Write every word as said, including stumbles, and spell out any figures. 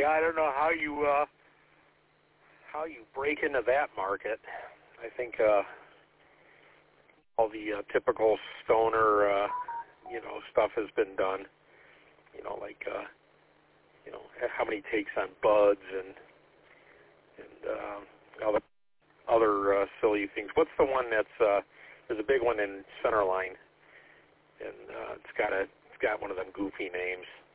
Yeah, I don't know how you uh, how you break into that market. I think uh, all the uh, typical stoner, uh, you know, stuff has been done. You know, like uh, you know, how many takes on buds and and uh, other other uh, silly things. What's the one that's uh, there's a big one in Centerline, and uh, it's got a it's got one of them goofy names.